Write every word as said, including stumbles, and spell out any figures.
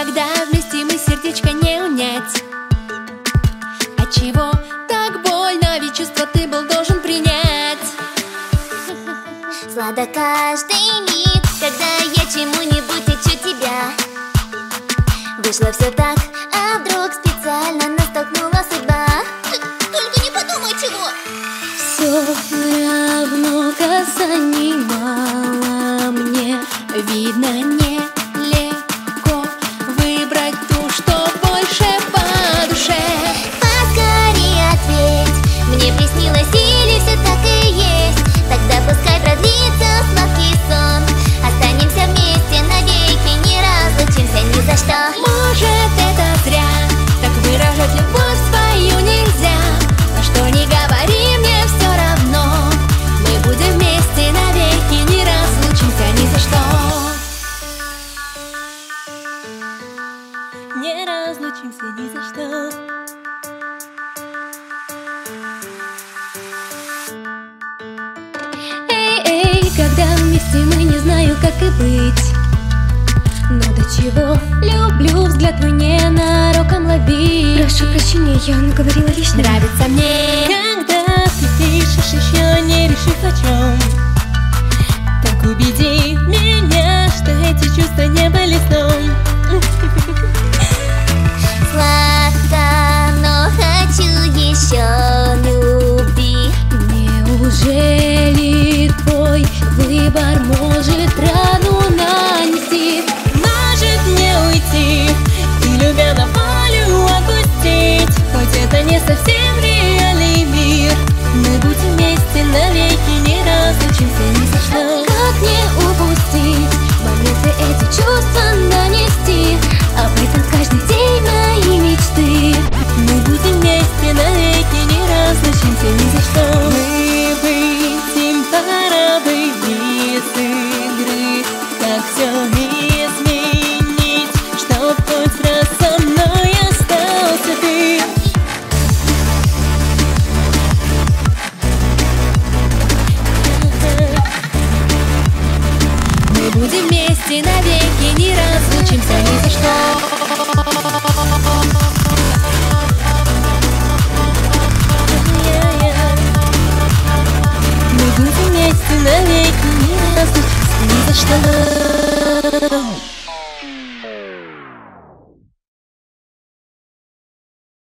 когда вместе мы сердечко не унять. Отчего так больно, ведь чувство ты был должен принять. Сладок каждый миг, когда я чему-нибудь учу тебя. Вышло все так, а вдруг специально нас столкнула судьба. Только не подумай чего. Все равно касаний мало мне. Видно, нелегко выбрать ту, что больше по душе. Поскорее ответь, мне приснилось или все так и есть? Тогда пускай продлится сладкий сон. Останемся вместе навеки, не разлучимся ни за что. Может, это зря, так выражать любовь свою нельзя. Но что не говори, мне все равно. Мы будем вместе навеки, не разлучимся ни за что. Не разлучимся ни за что. Эй, эй, когда вместе мы, не знаю, как и быть. Но до чего люблю взгляд твой ненароком ловить. Прошу прощения, я наговорила лишнего. Нравится мне, когда ты пишешь, еще не решив о чем. Так убеди меня, что эти чувства не были сном. Сладко, но хочу еще любви. Неужели твой выбор может рану нанести? Может мне уйти и, любя на волю, опустить? Хоть это не совсем реальный мир, мы будем вместе навеки, не разлучимся ни за что. Как не упустить моменты, эти чувства нанести? Об этом каждый день мои мечты. Мы будем вместе навеки, не разлучимся ни за что. Мы выйдем паровой из игры. Как все изменить, чтоб хоть раз со мной остался ты. Мы будем вместе навеки, не разлучимся ни за что. Мы будем вместе навеки, не разлучимся ни за что.